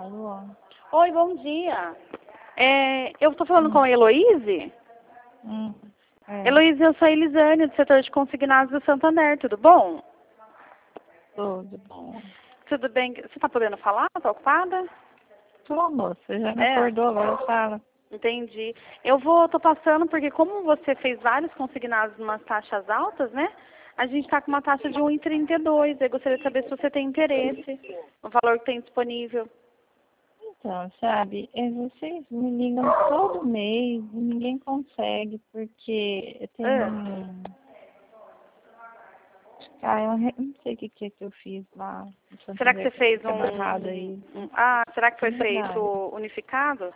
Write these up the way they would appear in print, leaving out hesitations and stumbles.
Alô? Oi, bom dia. Eu estou falando com a Heloíse? Heloíse, eu sou a Elisânia, do setor de consignados do Santander, tudo bom? Tudo bom. Tudo bem? Você está podendo falar? Está ocupada? Tô, moça, já me acordou, agora fala. Entendi. Tô passando porque como você fez vários consignados em umas taxas altas, né? A gente está com uma taxa de 1,32. Eu gostaria de saber se você tem interesse no valor que tem disponível. Então, sabe, vocês me ligam todo mês e ninguém consegue, porque eu tenho eu não sei o que eu fiz lá. Será que você fez amarrado aí. será que foi Verdade. feito unificado?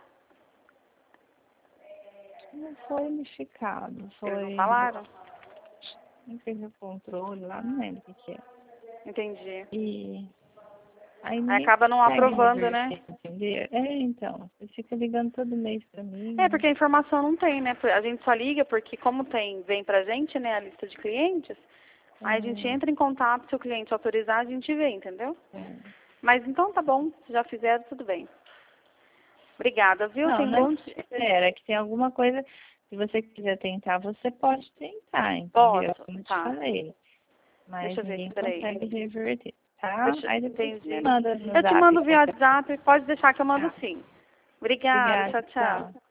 Não foi unificado, foi... Eles não falaram? Não fez o controle lá, não lembro o que é. Entendi. E aí Aí ninguém acaba não consegue aprovando, né? reverter, entendeu? Então, você fica ligando todo mês pra mim. Porque a informação não tem, né? A gente só liga porque como vem pra gente, né, a lista de clientes, aí a gente entra em contato, se o cliente autorizar, a gente vê, entendeu? Mas então tá bom, se já fizeram, tudo bem. Obrigada, viu? Não, Tem não bom dia. espera, que tem alguma coisa, se você quiser tentar, você pode tentar, entendeu? Posso? Como eu te Tá. falei. Mas Deixa eu ver, ninguém peraí. consegue reverter, tá? Aí depois você me Entendi. manda no Eu te zap mando via qualquer coisa. WhatsApp, pode deixar que eu mando Tá. sim. Obrigada, Obrigada, tchau, tchau. tchau.